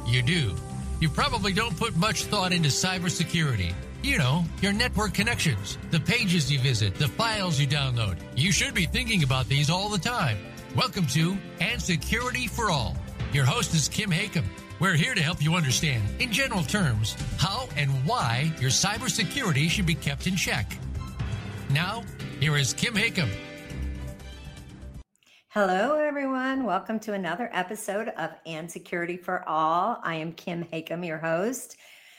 You do. You probably don't put much thought into cybersecurity. You know, your network connections, the pages you visit, the files you download. You should be thinking about these all the time. Welcome to And Security for All. Your host is Kim Hakem. We're here to help you understand, in general terms, how and why your cybersecurity should be kept in check. Now, here is Kim Hakem. Hello, everyone. Welcome to another episode of And Security for All. I am Kim Hakem, your host.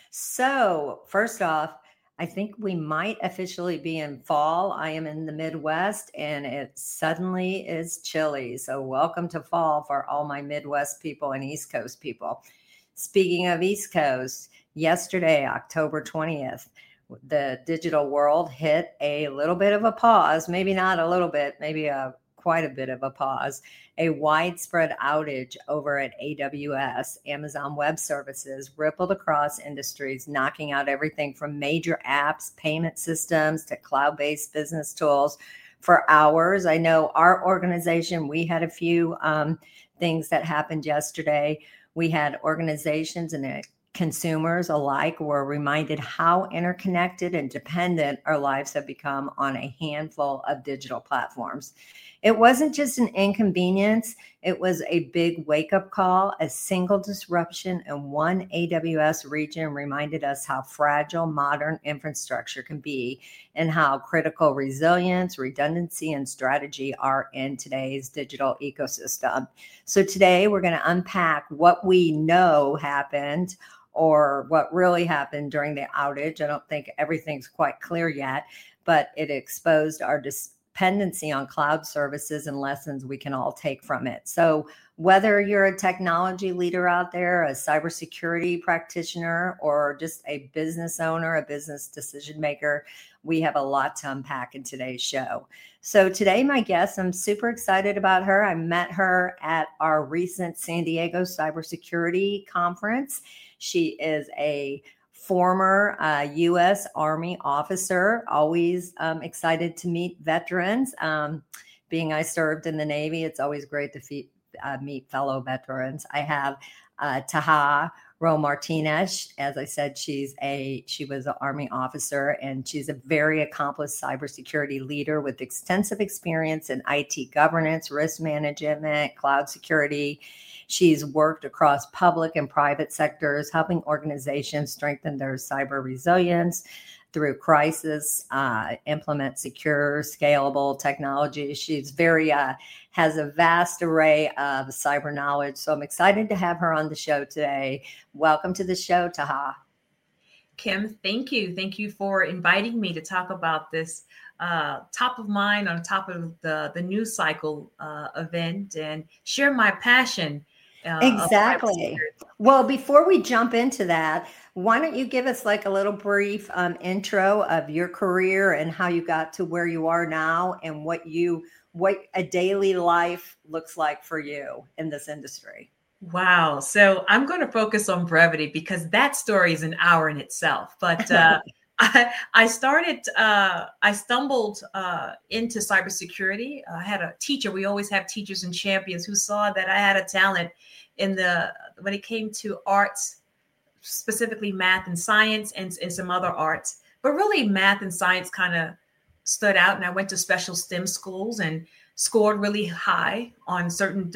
So, first off, I think we might officially be in fall. I am in the Midwest and it suddenly is chilly. So, welcome to fall for all my Midwest people and East Coast people. Speaking of East Coast, yesterday, October 20th, the digital world hit a little bit of a pause, maybe not a little bit, maybe quite a bit of a pause, a widespread outage over at AWS, Amazon Web Services, rippled across industries, knocking out everything from major apps, payment systems, to cloud-based business tools for hours. I know our organization, we had a few things that happened yesterday. We had organizations and consumers alike were reminded how interconnected and dependent our lives have become on a handful of digital platforms. It wasn't just an inconvenience. It was a big wake-up call. A single disruption in one AWS region reminded us how fragile modern infrastructure can be and how critical resilience, redundancy, and strategy are in today's digital ecosystem. So today we're going to unpack what we know happened or what really happened during the outage. I don't think everything's quite clear yet, but it exposed our dependency on cloud services and lessons we can all take from it. So whether you're a technology leader out there, a cybersecurity practitioner, or just a business owner, a business decision maker, we have a lot to unpack in today's show. So today, my guest, I'm super excited about her. I met her at our recent San Diego cybersecurity conference. She is a former U.S. Army officer, always excited to meet veterans. Being I served in the Navy, it's always great to meet fellow veterans. I have Taha Ro Martinez. As I said, she was an Army officer, and she's a very accomplished cybersecurity leader with extensive experience in IT governance, risk management, cloud security. She's worked across public and private sectors, helping organizations strengthen their cyber resilience through crisis, implement secure, scalable technology. She's has a vast array of cyber knowledge. So I'm excited to have her on the show today. Welcome to the show, Taha. Kim, thank you. Thank you for inviting me to talk about this top of mind on top of the news cycle event and share my passion. Exactly. Well, before we jump into that, why don't you give us like a little brief intro of your career and how you got to where you are now and what a daily life looks like for you in this industry? Wow. So I'm going to focus on brevity because that story is an hour in itself. But I stumbled into cybersecurity. I had a teacher. We always have teachers and champions who saw that I had a talent when it came to arts, specifically math and science and some other arts. But really math and science kind of stood out. And I went to special STEM schools and scored really high on certain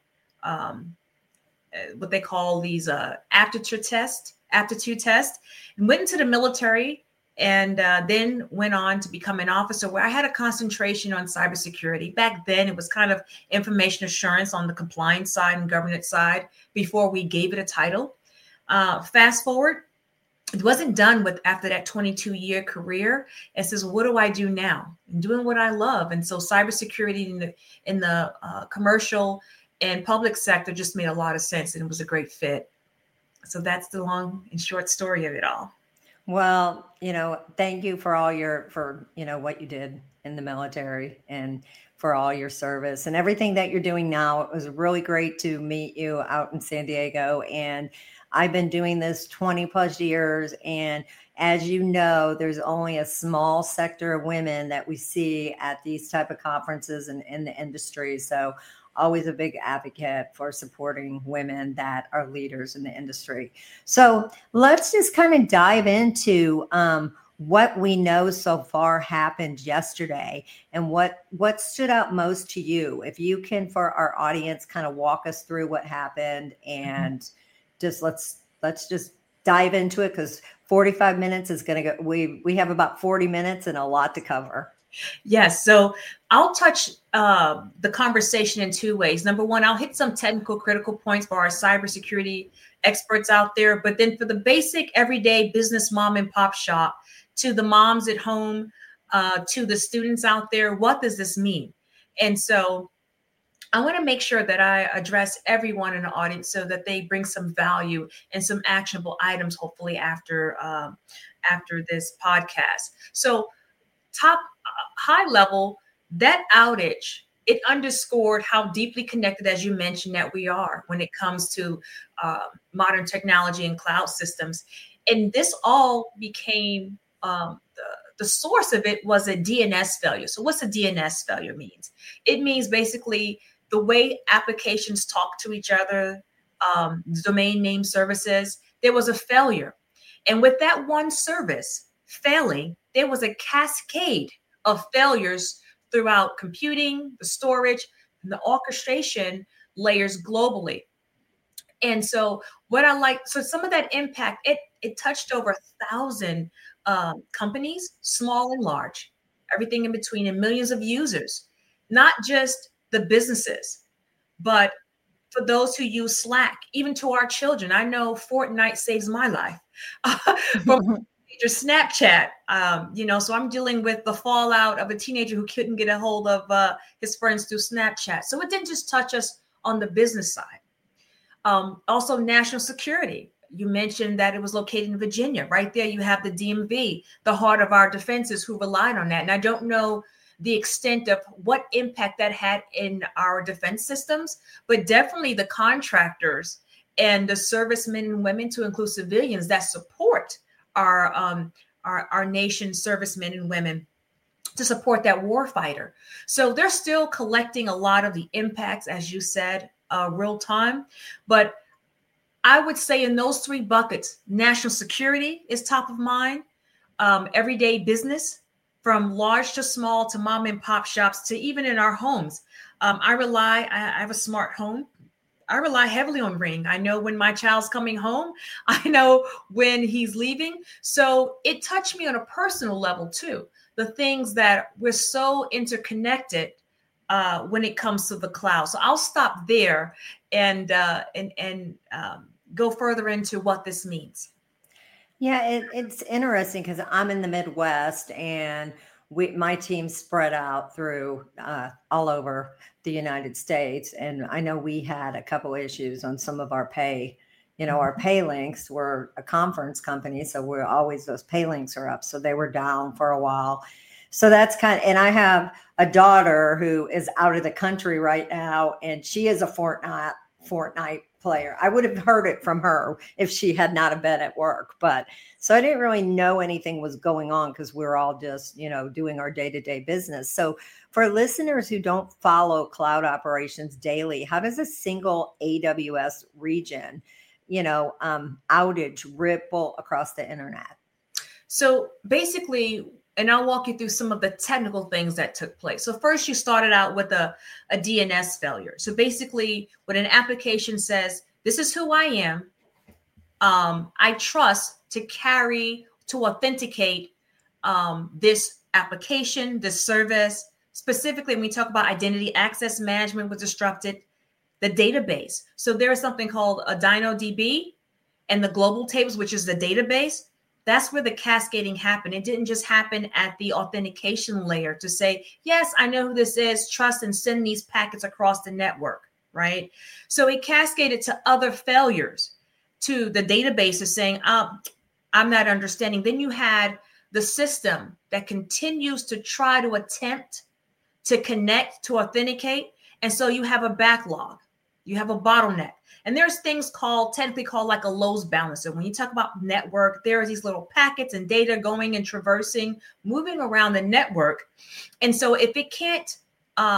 what they call these aptitude tests, and went into the military and then went on to become an officer where I had a concentration on cybersecurity. Back then, it was kind of information assurance on the compliance side and governance side before we gave it a title. Fast forward, it wasn't done with after that 22-year career. It says, what do I do now? I'm doing what I love. And so cybersecurity in the commercial and public sector just made a lot of sense, and it was a great fit. So that's the long and short story of it all. Well, thank you for what you did in the military and for all your service and everything that you're doing now. It was really great to meet you out in San Diego. And I've been doing this 20 plus years. And as you know, there's only a small sector of women that we see at these type of conferences and in the industry. So always a big advocate for supporting women that are leaders in the industry. So let's just kind of dive into what we know so far happened yesterday and what stood out most to you. If you can, for our audience, kind of walk us through what happened, and just let's just dive into it, because 45 minutes is going to go. We have about 40 minutes and a lot to cover. Yes. So I'll touch the conversation in two ways. Number one, I'll hit some technical critical points for our cybersecurity experts out there. But then for the basic everyday business mom and pop shop, to the moms at home, to the students out there, what does this mean? And so I want to make sure that I address everyone in the audience so that they bring some value and some actionable items, hopefully after this podcast. So high level, that outage, it underscored how deeply connected, as you mentioned, that we are when it comes to modern technology and cloud systems. And this all became the source of it was a DNS failure. So what's a DNS failure means? It means basically the way applications talk to each other, domain name services, there was a failure. And with that one service failing, there was a cascade of failures throughout computing, the storage, and the orchestration layers globally. And so some of that impact, it touched over 1,000 companies, small and large, everything in between, and millions of users, not just the businesses, but for those who use Slack, even to our children. I know Fortnite saves my life. From just Snapchat, so I'm dealing with the fallout of a teenager who couldn't get a hold of his friends through Snapchat. So it didn't just touch us on the business side. Also, national security. You mentioned that it was located in Virginia. Right there, you have the DMV, the heart of our defenses, who relied on that. And I don't know the extent of what impact that had in our defense systems, but definitely the contractors and the servicemen and women, to include civilians, that support our nation's servicemen and women, to support that war fighter. So they're still collecting a lot of the impacts, as you said, real time. But I would say in those three buckets, national security is top of mind, everyday business, from large to small, to mom and pop shops, to even in our homes. I have a smart home. I rely heavily on Ring. I know when my child's coming home. I know when he's leaving. So it touched me on a personal level too. The things that we're so interconnected when it comes to the cloud. So I'll stop there and go further into what this means. Yeah, it's interesting because I'm in the Midwest, and my team's spread out through all over the United States. And I know we had a couple issues on some of our pay. Our pay links were a conference company, so those pay links are up. So they were down for a while. So that's and I have a daughter who is out of the country right now, and she is a Fortnite player. I would have heard it from her if she had not have been at work. But so I didn't really know anything was going on because we're all just, doing our day-to-day business. So for listeners who don't follow cloud operations daily, how does a single AWS region, outage ripple across the internet? So basically, and I'll walk you through some of the technical things that took place. So first, you started out with a DNS failure. So basically, when an application says, this is who I am, I trust to authenticate this application, this service. Specifically, when we talk about identity access management was disrupted, the database. So there is something called a DynaDB and the global tables, which is the database. That's where the cascading happened. It didn't just happen at the authentication layer to say, yes, I know who this is, trust, and send these packets across the network, right? So it cascaded to other failures, to the databases saying, I'm not understanding. Then you had the system that continues to try to attempt to connect, to authenticate. And so you have a backlog, you have a bottleneck. And there's things technically called like a load balancer. When you talk about network, there are these little packets and data going and traversing, moving around the network. And so if it can't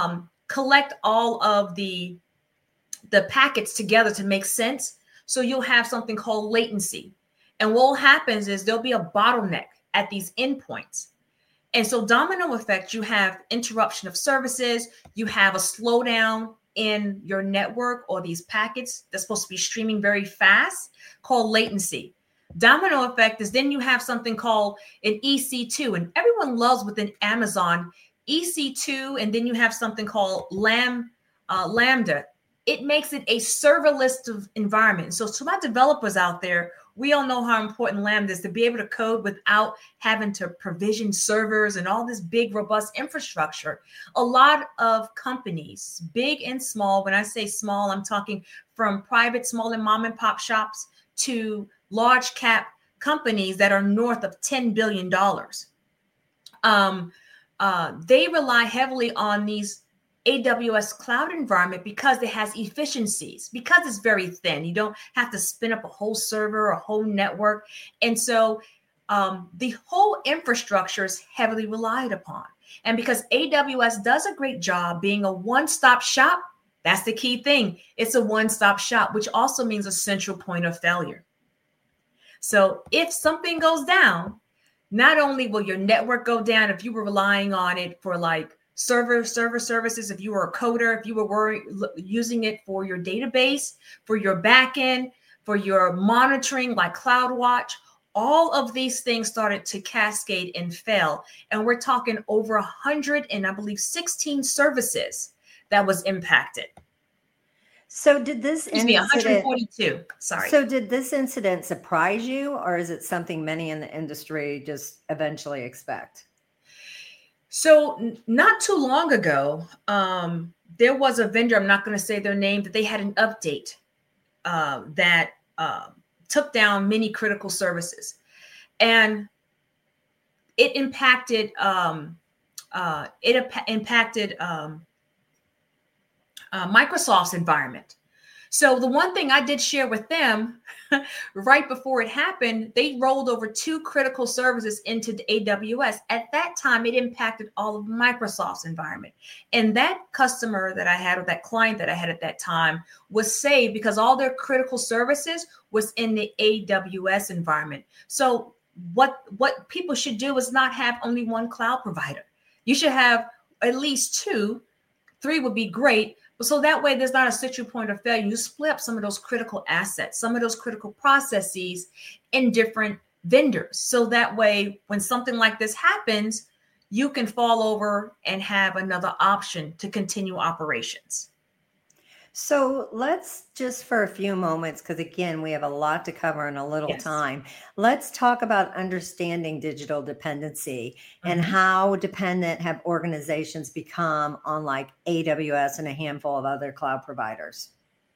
collect all of the packets together to make sense. So you'll have something called latency. And what happens is there'll be a bottleneck at these endpoints. And so domino effect, you have interruption of services, you have a slowdown in your network or these packets that's supposed to be streaming very fast called latency. Domino effect is then you have something called an EC2, and everyone loves within Amazon EC2, and then you have something called Lambda. It makes it a serverless environment. So to my developers out there, we all know how important Lambda is to be able to code without having to provision servers and all this big, robust infrastructure. A lot of companies, big and small, when I say small, I'm talking from private, small and mom and pop shops to large cap companies that are north of $10 billion. They rely heavily on these AWS cloud environment because it has efficiencies, because it's very thin. You don't have to spin up a whole server, a whole network. And so the whole infrastructure is heavily relied upon. And because AWS does a great job being a one-stop shop, that's the key thing. It's a one-stop shop, which also means a central point of failure. So if something goes down, not only will your network go down if you were relying on it for like server services, if you were a coder, if you were using it for your database, for your backend, for your monitoring like CloudWatch, all of these things started to cascade and fail. And we're talking over 100 and I believe 16 services that was impacted. So did this incident, 142, sorry. So did this incident surprise you, or is it something many in the industry just eventually expect? So not too long ago, there was a vendor, I'm not going to say their name, that they had an update that took down many critical services. And it impacted Microsoft's environment. So the one thing I did share with them right before it happened, they rolled over 2 critical services into the AWS. At that time, it impacted all of Microsoft's environment. And that customer that I had, or that client that I had at that time, was saved because all their critical services was in the AWS environment. So what people should do is not have only one cloud provider. You should have at least 2, 3 would be great. So that way there's not a central point of failure. You split up some of those critical assets, some of those critical processes in different vendors. So that way, when something like this happens, you can fall over and have another option to continue operations. So let's just for a few moments, because again, we have a lot to cover in a little time. Let's talk about understanding digital dependency and how dependent have organizations become on like AWS and a handful of other cloud providers.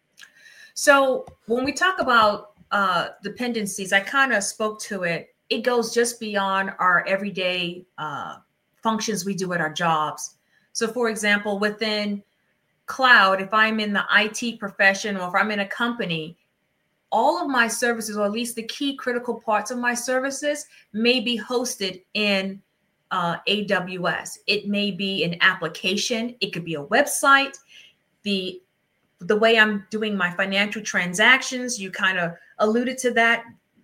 So when we talk about dependencies, I kind of spoke to it. It goes just beyond our everyday functions we do at our jobs. So for example, within cloud, if I'm in the IT profession or if I'm in a company, all of my services, or at least the key critical parts of my services, may be hosted in AWS. It may be an application. It could be a website. The way I'm doing my financial transactions, you kind of alluded to that,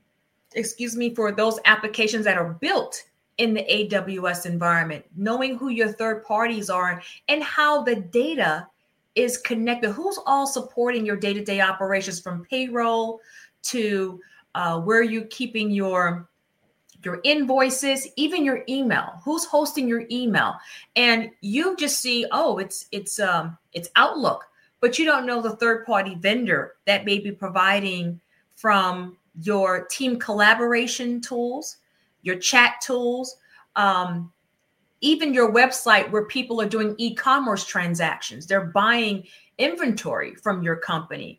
for those applications that are built in the AWS environment, knowing who your third parties are and how the data is connected, who's all supporting your day-to-day operations, from payroll to where you're keeping your invoices, even your email, who's hosting your email. And you just see, oh, it's Outlook, but you don't know the third-party vendor that may be providing from your team collaboration tools, your chat tools, even your website where people are doing e-commerce transactions. They're buying inventory from your company.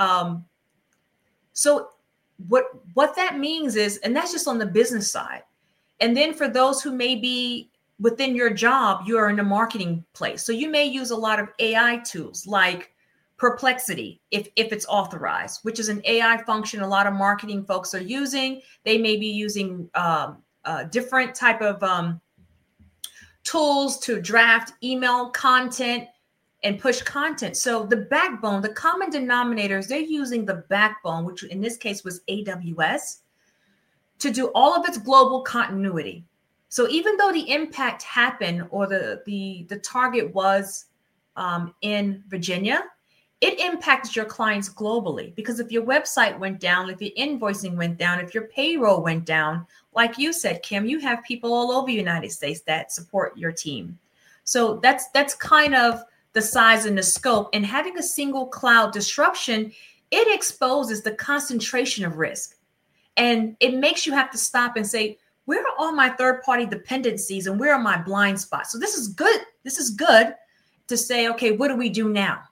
So what that means is, and that's just on the business side. And then for those who may be within your job, you are in a marketing place. So you may use a lot of AI tools like Perplexity, if it's authorized, which is an AI function a lot of marketing folks are using. They may be using different type of tools to draft email content and push content. So the backbone, the common denominators, they're using the backbone, which in this case was AWS, to do all of its global continuity. So even though the impact happened or the target was in Virginia, it impacted your clients globally, because if your website went down, if your invoicing went down, if your payroll went down, like you said, Kim, you have people all over the United States that support your team. So that's kind of the size and the scope. And having a single cloud disruption, it exposes the concentration of risk. And it makes you have to stop and say, where are all my third-party dependencies and where are my blind spots? So this is good. This is good to say, okay, what do we do now?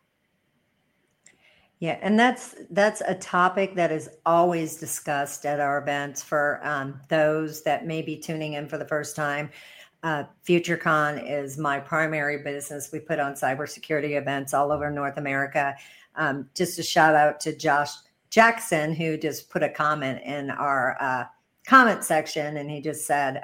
Yeah, and that's a topic that is always discussed at our events for those that may be tuning in for the first time. FutureCon is my primary business. We put on cybersecurity events all over North America. Just a shout out to Josh Jackson, who just put a comment in our comment section, and he just said,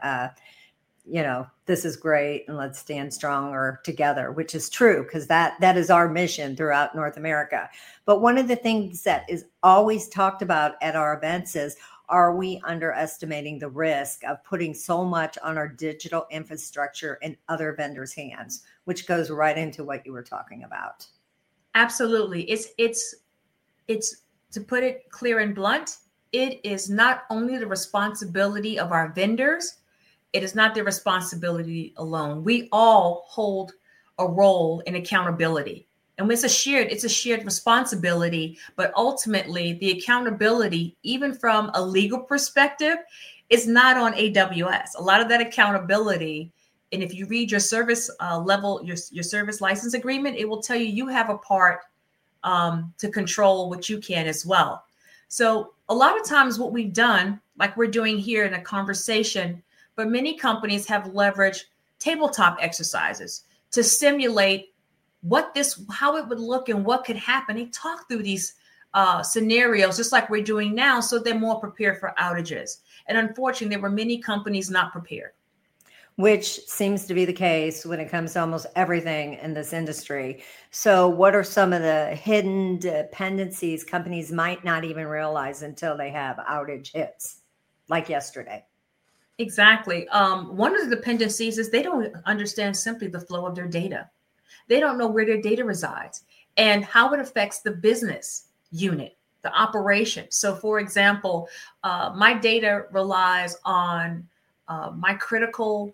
this is great, and let's stand stronger together, which is true, because that is our mission throughout North America. But one of the things that is always talked about at our events is, are we underestimating the risk of putting so much on our digital infrastructure in other vendors' hands, which goes right into what you were talking about? Absolutely. It's to put it clear and blunt, it is not only the responsibility of our vendors, it is not their responsibility alone. We all hold a role in accountability. And it's a shared responsibility, but ultimately the accountability, even from a legal perspective, is not on AWS. A lot of that accountability, and if you read your service level, your service license agreement, it will tell you have a part to control what you can as well. So a lot of times what we've done, like we're doing here in a conversation, but many companies have leveraged tabletop exercises to simulate how it would look and what could happen. They talk through these scenarios, just like we're doing now, so they're more prepared for outages. And unfortunately, there were many companies not prepared. Which seems to be the case when it comes to almost everything in this industry. So what are some of the hidden dependencies companies might not even realize until they have outage hits, like yesterday? Exactly. One of the dependencies is they don't understand simply the flow of their data. They don't know where their data resides and how it affects the business unit, the operation. So for example, my data relies on my critical,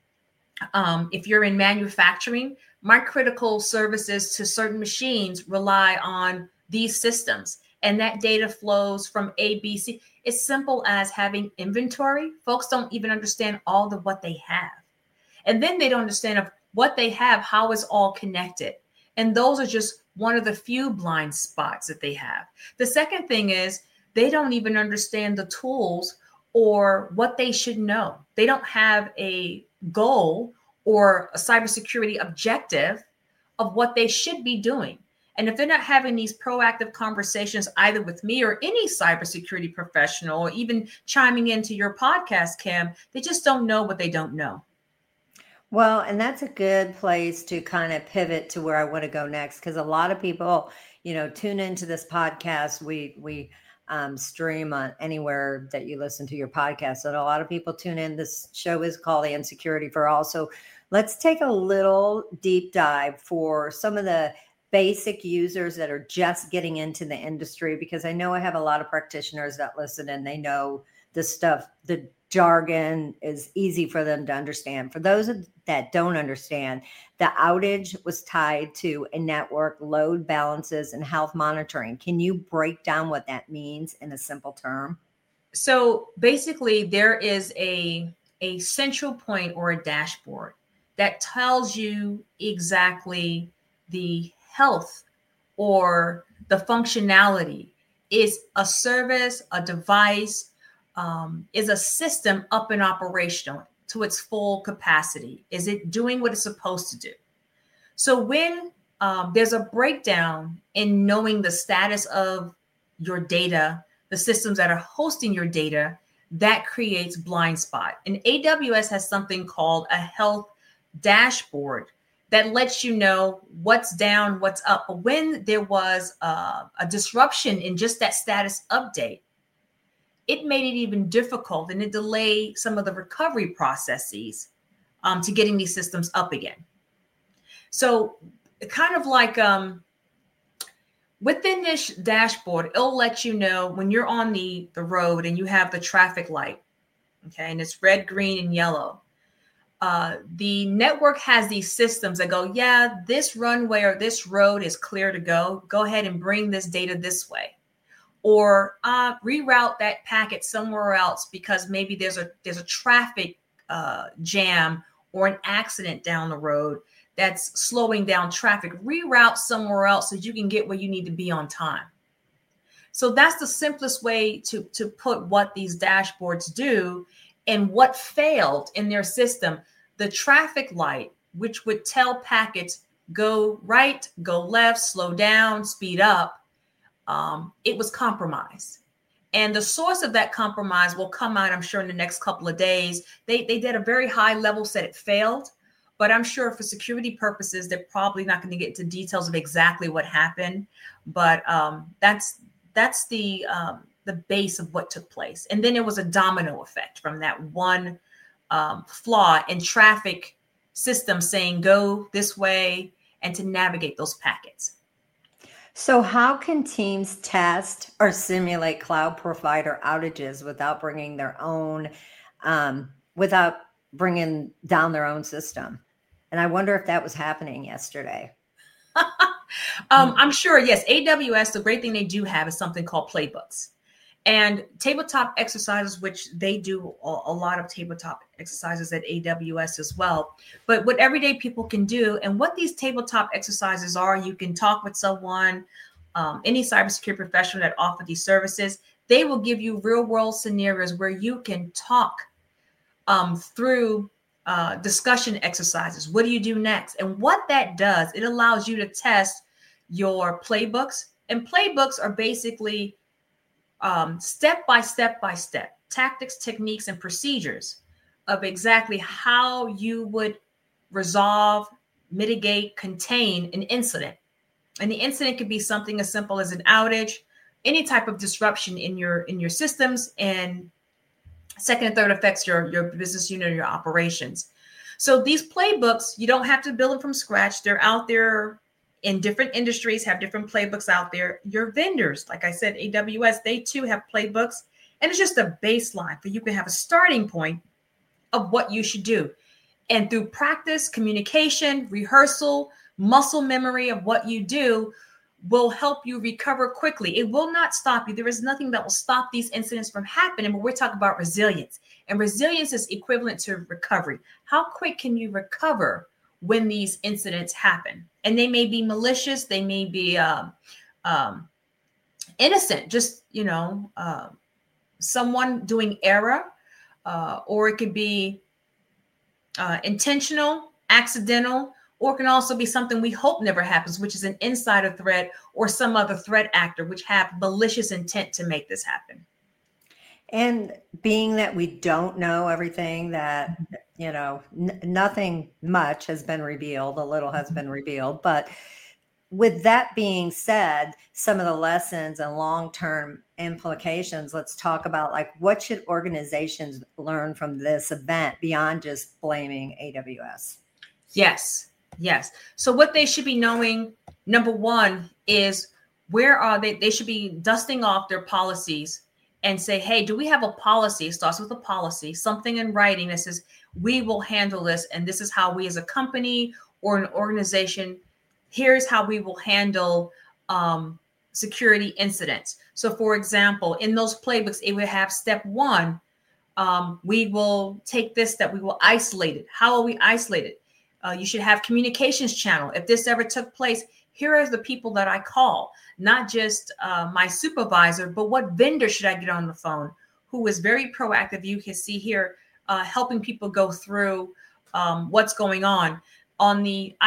if you're in manufacturing, my critical services to certain machines rely on these systems. And that data flows from A, B, C. It's simple as having inventory. Folks don't even understand all of what they have. And then they don't understand of what they have, how it's all connected. And those are just one of the few blind spots that they have. The second thing is they don't even understand the tools or what they should know. They don't have a goal or a cybersecurity objective of what they should be doing. And if they're not having these proactive conversations, either with me or any cybersecurity professional, or even chiming into your podcast, Kim, they just don't know what they don't know. Well, and that's a good place to kind of pivot to where I want to go next, because a lot of people, tune into this podcast. We stream on anywhere that you listen to your podcast. And a lot of people tune in. This show is called And Security for All. So let's take a little deep dive for some of the basic users that are just getting into the industry, because I know I have a lot of practitioners that listen and they know this stuff. The jargon is easy for them to understand. For those that don't understand, the outage was tied to a network, load balances, and health monitoring. Can you break down what that means in a simple term? So basically, there is a central point or a dashboard that tells you exactly the health or the functionality. Is a service, a device, is a system up and operational to its full capacity? Is it doing what it's supposed to do? So when there's a breakdown in knowing the status of your data, the systems that are hosting your data, that creates blind spot. And AWS has something called a health dashboard that lets you know what's down, what's up. But when there was a disruption in just that status update, it made it even difficult, and it delayed some of the recovery processes to getting these systems up again. So kind of like within this dashboard, it'll let you know when you're on the road and you have the traffic light, okay, and it's red, green, and yellow. The network has these systems that go, yeah, this runway or this road is clear to go. Go ahead and bring this data this way. Or reroute that packet somewhere else because maybe there's a traffic jam or an accident down the road that's slowing down traffic. Reroute somewhere else so you can get where you need to be on time. So that's the simplest way to put what these dashboards do and what failed in their system. The traffic light, which would tell packets go right, go left, slow down, speed up, it was compromised. And the source of that compromise will come out, I'm sure, in the next couple of days. They did a very high level, said it failed, but I'm sure for security purposes, they're probably not going to get into details of exactly what happened. But that's the base of what took place. And then there was a domino effect from that one flaw in traffic system saying go this way and to navigate those packets. So how can teams test or simulate cloud provider outages without bringing their own, without bringing down their own system? And I wonder if that was happening yesterday. I'm sure, yes. AWS, the great thing they do have is something called playbooks and tabletop exercises, which they do a lot of tabletop exercises at AWS as well. But what everyday people can do, and what these tabletop exercises are, you can talk with someone, any cybersecurity professional that offer these services. They will give you real world scenarios where you can talk through discussion exercises. What do you do next? And what that does, it allows you to test your playbooks. And playbooks are basically step by step tactics, techniques, and procedures of exactly how you would resolve, mitigate, contain an incident. And the incident could be something as simple as an outage, any type of disruption in your systems, and second and third affects your business unit or your operations. So these playbooks, you don't have to build them from scratch. They're out there in different industries, have different playbooks out there. Your vendors, like I said, AWS, they too have playbooks. And it's just a baseline for you to have a starting point of what you should do. And through practice, communication, rehearsal, muscle memory of what you do will help you recover quickly. It will not stop you. There is nothing that will stop these incidents from happening, but we're talking about resilience. And resilience is equivalent to recovery. How quick can you recover when these incidents happen? And they may be malicious. They may be innocent, just, someone doing error, or it could be intentional, accidental, or it can also be something we hope never happens, which is an insider threat or some other threat actor, which have malicious intent to make this happen. And being that we don't know everything, that, nothing much has been revealed, a little has been revealed. But with that being said, some of the lessons and long-term implications, let's talk about what should organizations learn from this event beyond just blaming AWS? Yes. So what they should be knowing, number one, is where are they? They should be dusting off their policies and say, hey, do we have a policy? It starts with a policy, something in writing that says, we will handle this. And this is how we as a company or an organization, here's how we will handle security incidents. So for example, in those playbooks, it would have step one. We will take this step. We will isolate it. How will we isolate it? You should have communications channel. If this ever took place, here are the people that I call, not just my supervisor, but what vendor should I get on the phone who is very proactive. You can see here helping people go through what's going on. On the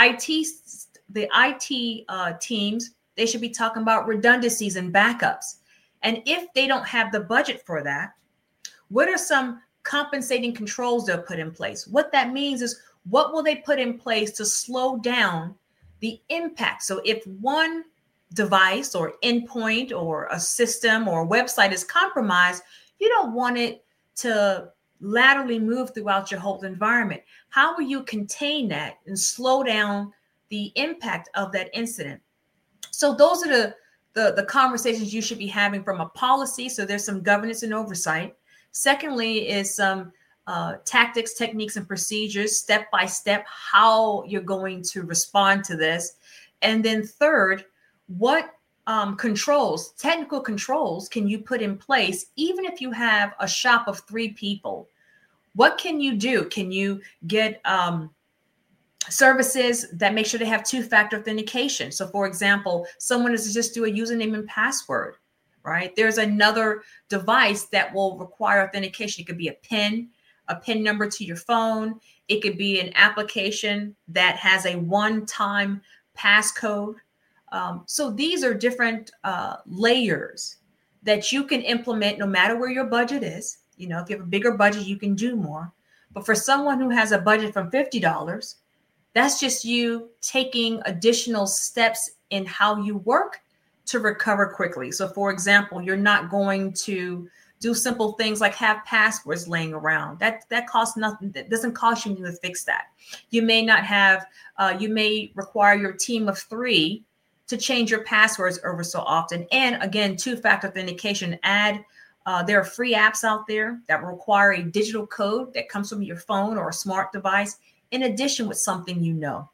IT teams, they should be talking about redundancies and backups. And if they don't have the budget for that, what are some compensating controls they'll put in place? What that means is, what will they put in place to slow down the impact? So if one device or endpoint or a system or a website is compromised, you don't want it to laterally move throughout your whole environment. How will you contain that and slow down the impact of that incident? So those are the conversations you should be having from a policy. So there's some governance and oversight. Secondly is some tactics, techniques, and procedures, step by step, how you're going to respond to this. And then third, what controls, technical controls can you put in place, even if you have a shop of 3 people? What can you do? Can you get services that make sure they have 2-factor authentication? So for example, someone is to just do a username and password, right? There's another device that will require authentication. It could be a PIN number to your phone. It could be an application that has a one-time passcode. So these are different layers that you can implement no matter where your budget is. You know, if you have a bigger budget, you can do more. But for someone who has a budget from $50, that's just you taking additional steps in how you work to recover quickly. So for example, you're not going to do simple things like have passwords laying around. That costs nothing. That doesn't cost you anything to fix that. You may not have, you may require your team of 3 to change your passwords over so often. And again, 2-factor authentication, there are free apps out there that require a digital code that comes from your phone or a smart device, in addition with something you know.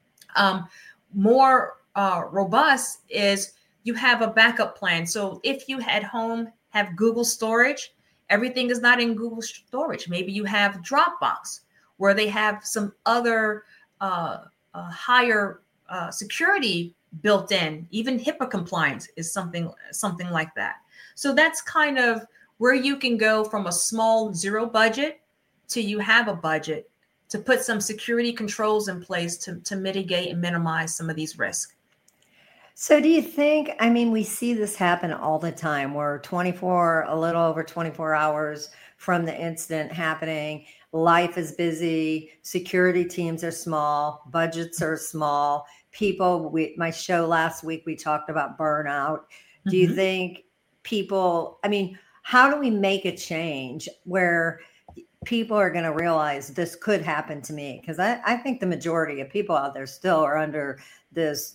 More robust is you have a backup plan. So if you at home have Google storage, everything is not in Google storage. Maybe you have Dropbox, where they have some other higher security built in. Even HIPAA compliance is something like that. So that's kind of where you can go from a small 0 budget to you have a budget to put some security controls in place to mitigate and minimize some of these risks. So do you think, I mean, we see this happen all the time. We're a little over 24 hours from the incident happening. Life is busy. Security teams are small. Budgets are small. My show last week, we talked about burnout. Do you think people, I mean, how do we make a change where people are going to realize this could happen to me? Because I think the majority of people out there still are under this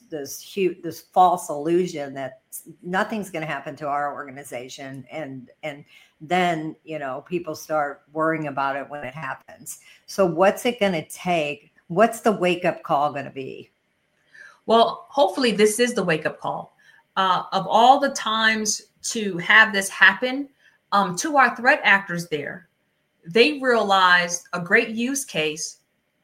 false illusion that nothing's going to happen to our organization, and then people start worrying about it when it happens. So what's it going to take? What's the wake up call going to be? Well, hopefully this is the wake up call. Of all the times to have this happen, to our threat actors there, they realized a great use case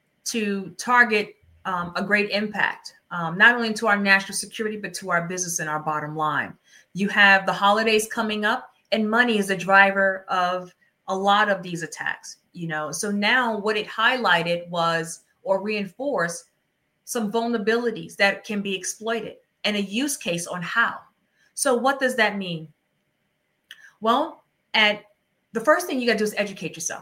to target a great impact, not only to our national security, but to our business and our bottom line. You have the holidays coming up, and money is a driver of a lot of these attacks. So now what it highlighted was, or reinforced, some vulnerabilities that can be exploited and a use case on how. So what does that mean? Well, the first thing you got to do is educate yourself.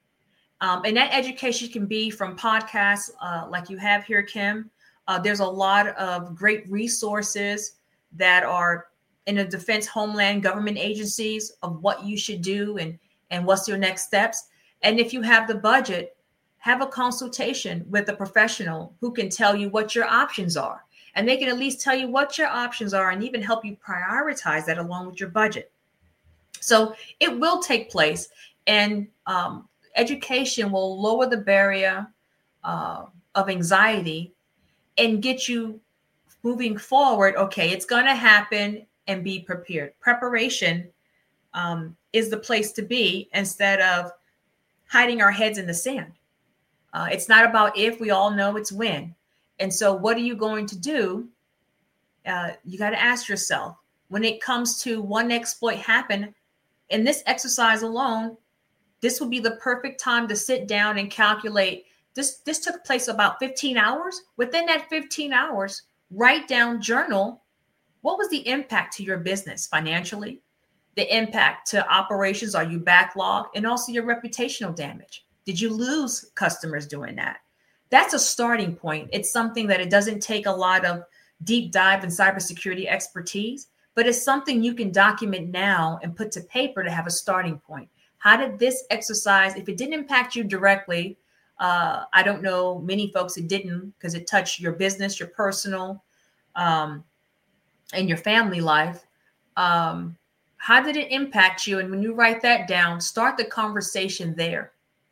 And that education can be from podcasts like you have here, Kim. There's a lot of great resources that are in the defense, homeland, government agencies of what you should do and what's your next steps. And if you have the budget, have a consultation with a professional who can tell you what your options are. And they can at least tell you what your options are and even help you prioritize that along with your budget. So it will take place, and education will lower the barrier of anxiety and get you moving forward. Okay, it's going to happen, and be prepared. Preparation is the place to be instead of hiding our heads in the sand. It's not about if, we all know it's when. And so what are you going to do? You got to ask yourself, when it comes to one exploit happen, in this exercise alone, this would be the perfect time to sit down and calculate. This took place about 15 hours. Within that 15 hours, write down, journal, what was the impact to your business financially, the impact to operations, are you backlogged, and also your reputational damage. Did you lose customers doing that? that's a starting point. It's something that it doesn't take a lot of deep dive in cybersecurity expertise, but it's something you can document now and put to paper to have a starting point. How did this exercise, if it didn't impact you directly, I don't know many folks it didn't, because it touched your business, your personal, and your family life. How did it impact you? And when you write that down, start the conversation there.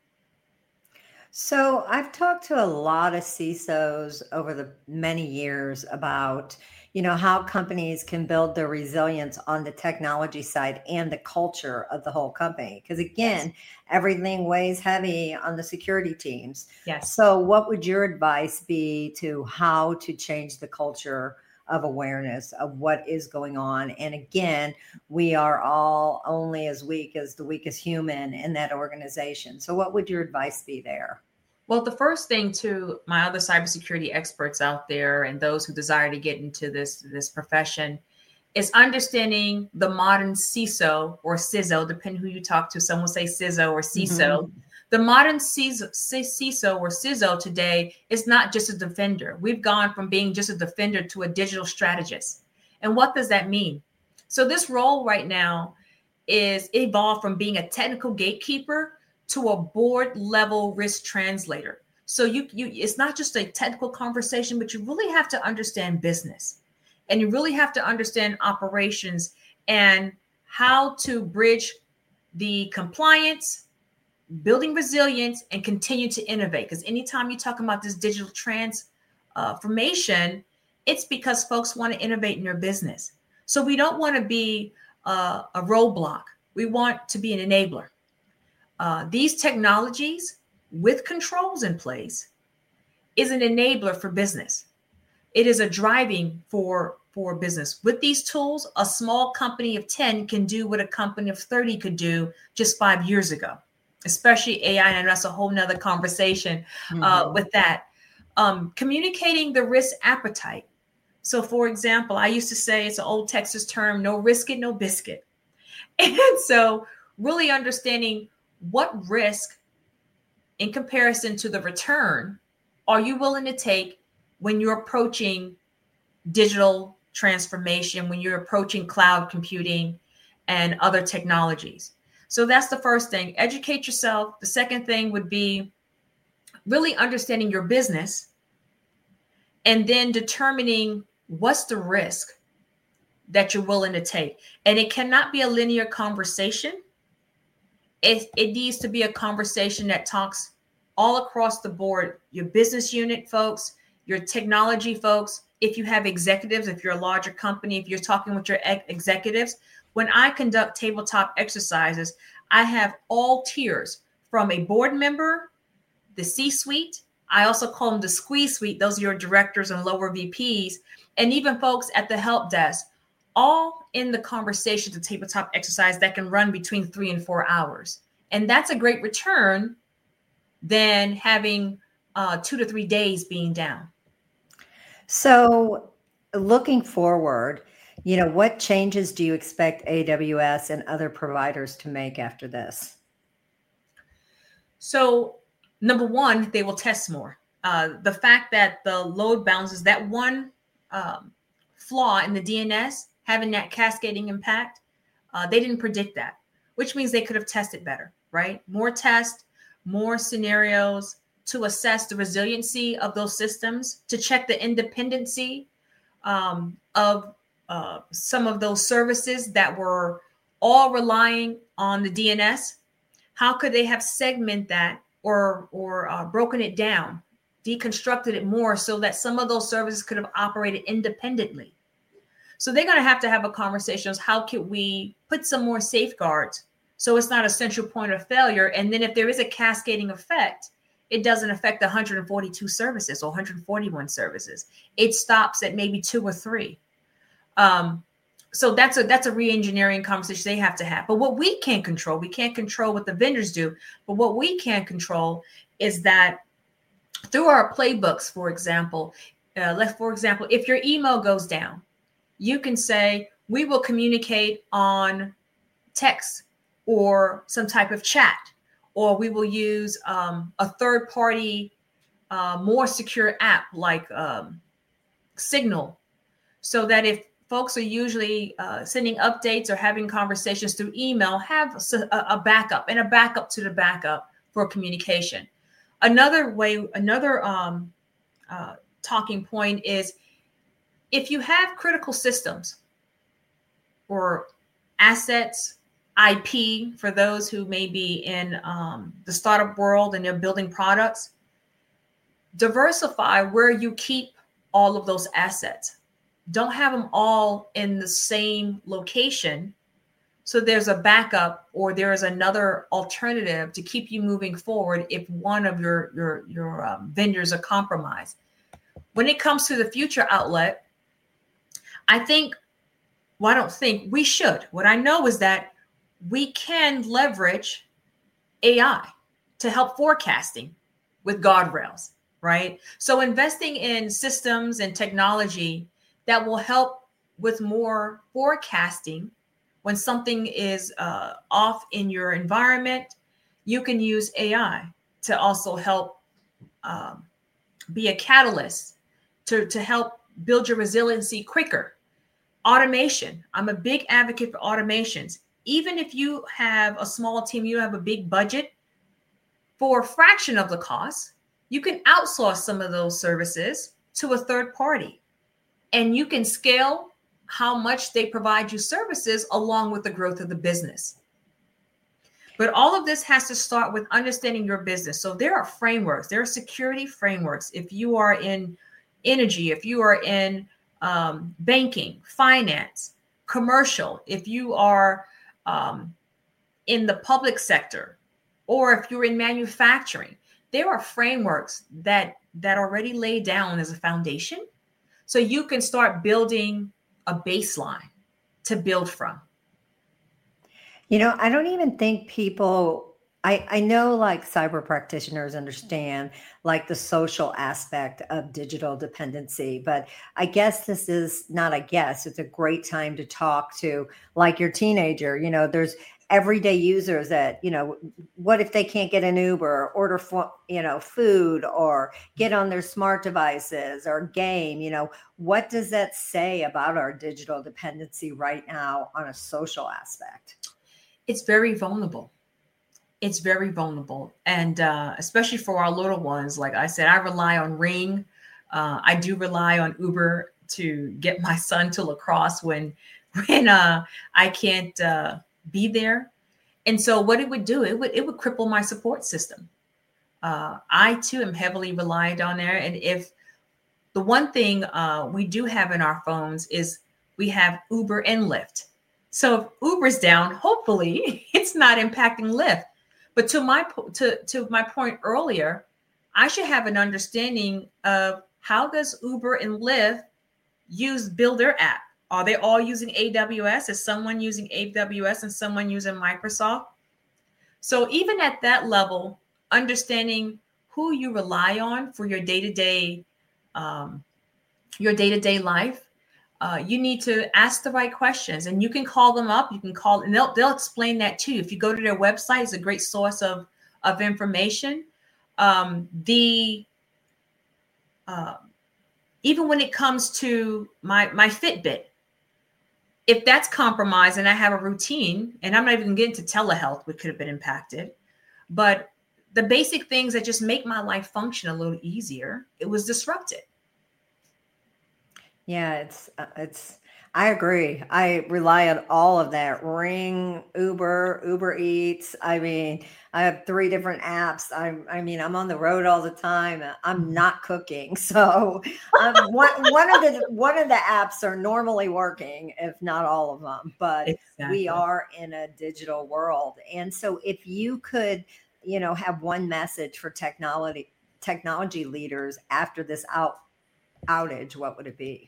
So I've talked to a lot of CISOs over the many years about, how companies can build their resilience on the technology side and the culture of the whole company. Because again, everything weighs heavy on the security teams. Yes. So what would your advice be to how to change the culture of awareness of what is going on? And again, we are all only as weak as the weakest human in that organization. So what would your advice be there? Well, the first thing to my other cybersecurity experts out there and those who desire to get into this profession is understanding the modern CISO or CISO, depending who you talk to. Some will say CISO or CISO. Mm-hmm. The modern CISO or CISO today is not just a defender. We've gone from being just a defender to a digital strategist. And what does that mean? So this role right now is evolved from being a technical gatekeeper to a board level risk translator. So you it's not just a technical conversation, but you really have to understand business, and you really have to understand operations and how to bridge the compliance, building resilience, and continue to innovate. Because anytime you're talking about this digital transformation, it's because folks want to innovate in their business. So we don't want to be a roadblock. We want to be an enabler. These technologies with controls in place is an enabler for business. It is a driving for business. With these tools, a small company of 10 can do what a company of 30 could do just 5 years ago, especially AI. And that's a whole nother conversation with that. Communicating the risk appetite. So for example, I used to say, it's an old Texas term, no risk it, no biscuit. And so really understanding what risk in comparison to the return are you willing to take when you're approaching digital transformation, when you're approaching cloud computing and other technologies. So that's the first thing. Educate yourself. The second thing would be really understanding your business and then determining what's the risk that you're willing to take. And it cannot be a linear conversation. It needs to be a conversation that talks all across the board, your business unit folks, your technology folks. If you have executives, if you're a larger company, if you're talking with your executives, when I conduct tabletop exercises, I have all tiers from a board member, the C-suite. I also call them the squeeze suite. Those are your directors and lower VPs, and even folks at the help desk, all in the conversation, the tabletop exercise that can run between 3 and 4 hours. And that's a great return than having 2 to 3 days being down. So looking forward, what changes do you expect AWS and other providers to make after this? So number one, they will test more. The fact that the load balances, that one flaw in the DNS, having that cascading impact, they didn't predict that, which means they could have tested better, right? More tests, more scenarios to assess the resiliency of those systems, to check the independency of some of those services that were all relying on the DNS. How could they have segmented that or broken it down, deconstructed it more so that some of those services could have operated independently? So they're going to have a conversation on how could we put some more safeguards so it's not a central point of failure. And then if there is a cascading effect, it doesn't affect 142 services or 141 services. It stops at maybe 2 or 3. So that's a re-engineering conversation they have to have. But what we can't control, we can't control what the vendors do. But what we can control is that through our playbooks, for example, if your email goes down, you can say, we will communicate on text or some type of chat, or we will use a third-party more secure app like Signal, so that if folks are usually sending updates or having conversations through email, have a backup and a backup to the backup for communication. Another talking point is if you have critical systems or assets, IP for those who may be in the startup world and they're building products, diversify where you keep all of those assets. Don't have them all in the same location. So there's a backup or there is another alternative to keep you moving forward if one of your vendors are compromised. When it comes to the future outlet, we should. What I know is that we can leverage AI to help forecasting with guardrails, right? So investing in systems and technology that will help with more forecasting when something is off in your environment, you can use AI to also help be a catalyst to help build your resiliency quicker. Automation. I'm a big advocate for automations. Even if you have a small team, you have a big budget, for a fraction of the cost, you can outsource some of those services to a third party. And you can scale how much they provide you services along with the growth of the business. But all of this has to start with understanding your business. So there are frameworks, there are security frameworks. If you are in energy, if you are in banking, finance, commercial, if you are in the public sector, or if you're in manufacturing, there are frameworks that already lay down as a foundation. So you can start building a baseline to build from. You know, I don't even think people, I know like cyber practitioners understand like the social aspect of digital dependency, but I guess this is not, it's a great time to talk to like your teenager. You know, there's everyday users that, you know, what if they can't get an Uber or order for, you know, food or get on their smart devices or game, you know, what does that say about our digital dependency right now on a social aspect? It's very vulnerable. It's very vulnerable. And especially for our little ones, like I said, I rely on Ring. I do rely on Uber to get my son to lacrosse when I can't be there. And so what it would do, it would cripple my support system. I too am heavily reliant on there. And if the one thing we do have in our phones is we have Uber and Lyft. So if Uber's down, hopefully it's not impacting Lyft. But to my point earlier, I should have an understanding of how does Uber and Lyft build their app? Are they all using AWS? Is someone using AWS and someone using Microsoft? So even at that level, understanding who you rely on for your day-to-day life, you need to ask the right questions, and you can call them up. You can call, and they'll explain that to you. If you go to their website, it's a great source of information. Even when it comes to my Fitbit, if that's compromised and I have a routine, and I'm not even getting to telehealth, which could have been impacted, but the basic things that just make my life function a little easier, it was disrupted. Yeah, I agree. I rely on all of that. Ring, Uber Eats. I mean, I have 3 different apps. I'm on the road all the time. I'm not cooking. So one of the apps are normally working, if not all of them, but exactly. We are in a digital world. And so if you could, you know, have one message for technology leaders after this outage, what would it be?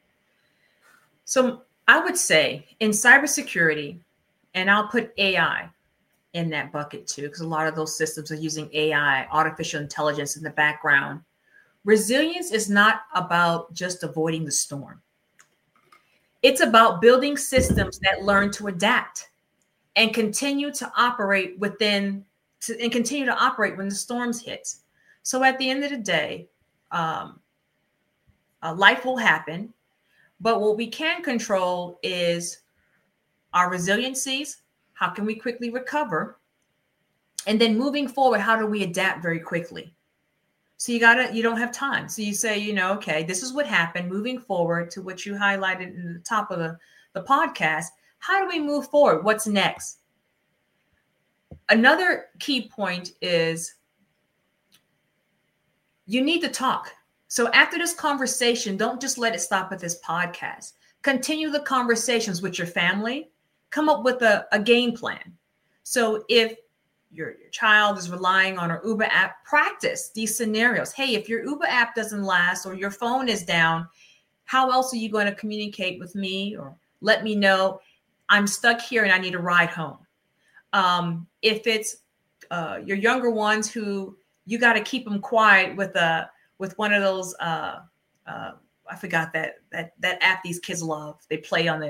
So I would say in cybersecurity, and I'll put AI in that bucket too, because a lot of those systems are using AI, artificial intelligence in the background. Resilience is not about just avoiding the storm. It's about building systems that learn to adapt and continue to operate when the storms hit. So at the end of the day, life will happen. But what we can control is our resiliencies. How can we quickly recover? And then moving forward, how do we adapt very quickly? So you don't have time. So you say, okay, this is what happened. Moving forward to what you highlighted in the top of the podcast, how do we move forward? What's next? Another key point is you need to talk. So after this conversation, don't just let it stop at this podcast. Continue the conversations with your family. Come up with a game plan. So if your child is relying on our Uber app, practice these scenarios. Hey, if your Uber app doesn't last or your phone is down, how else are you going to communicate with me or let me know I'm stuck here and I need a ride home? If it's your younger ones who you got to keep them quiet with one of those, I forgot that app these kids love. They play on the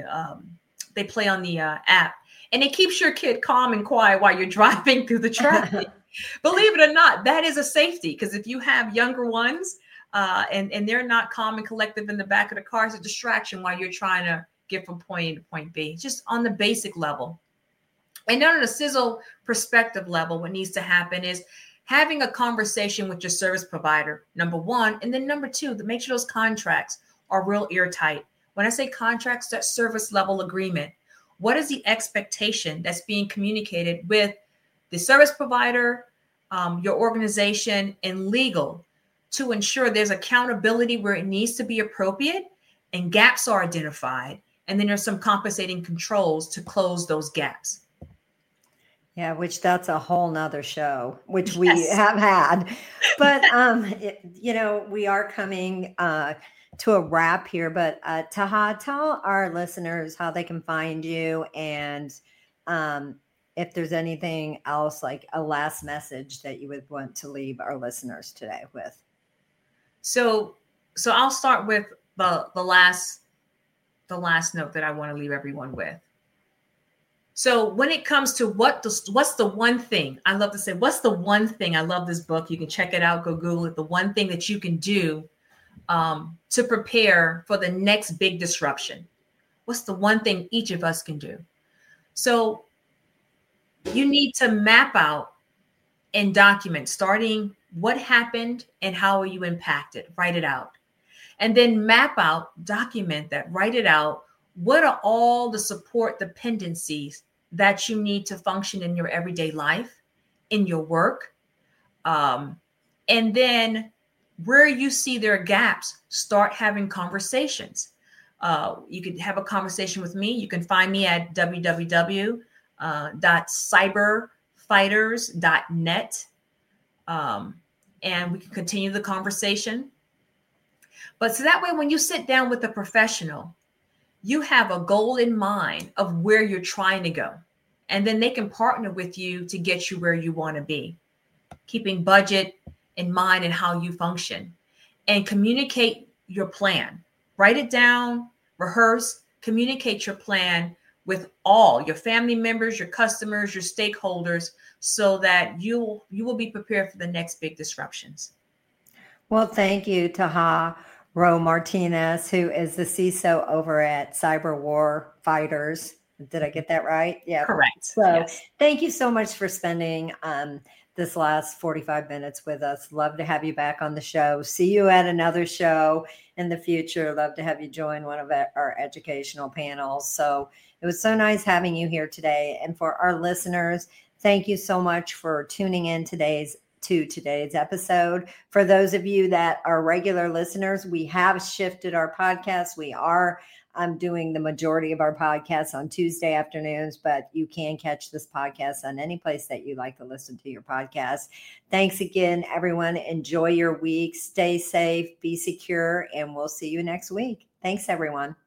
app, and it keeps your kid calm and quiet while you're driving through the traffic. Believe it or not, that is a safety, because if you have younger ones and they're not calm and collective in the back of the car, it's a distraction while you're trying to get from point A to point B, just on the basic level. And then on a sizzle perspective level, what needs to happen is having a conversation with your service provider, number one, and then number two, to make sure those contracts are real airtight. When I say contracts, that service level agreement. What is the expectation that's being communicated with the service provider, your organization, and legal to ensure there's accountability where it needs to be appropriate and gaps are identified. And then there's some compensating controls to close those gaps. Yeah, which that's a whole nother show, which we Yes. have had. But, we are coming to a wrap here. But Taha, tell our listeners how they can find you, and if there's anything else, like a last message that you would want to leave our listeners today with. So I'll start with the last note that I want to leave everyone with. So when it comes to what's the one thing, I love to say, what's the one thing? I love this book. You can check it out. Go Google it. The one thing that you can do to prepare for the next big disruption. What's the one thing each of us can do? So you need to map out and document, starting what happened and how are you impacted. Write it out. And then map out, document that, write it out. What are all the support dependencies that you need to function in your everyday life, in your work? And then where you see there are gaps, start having conversations. You could have a conversation with me. You can find me at www.cyberfighters.net. And we can continue the conversation. But so that way, when you sit down with a professional, you have a goal in mind of where you're trying to go. And then they can partner with you to get you where you want to be, keeping budget in mind and how you function, and communicate your plan. Write it down, rehearse, communicate your plan with all your family members, your customers, your stakeholders, so that you will be prepared for the next big disruptions. Well, thank you, Taha Rowe Martinez, who is the CISO over at Cyber War Fighters. Did I get that right? Yeah. Correct. So yes. Thank you so much for spending this last 45 minutes with us. Love to have you back on the show. See you at another show in the future. Love to have you join one of our educational panels. So it was so nice having you here today. And for our listeners, thank you so much for tuning in today's episode. For those of you that are regular listeners, we have shifted our podcast. We are doing the majority of our podcasts on Tuesday afternoons, but you can catch this podcast on any place that you like to listen to your podcast. Thanks again, everyone. Enjoy your week. Stay safe, be secure, and we'll see you next week. Thanks, everyone.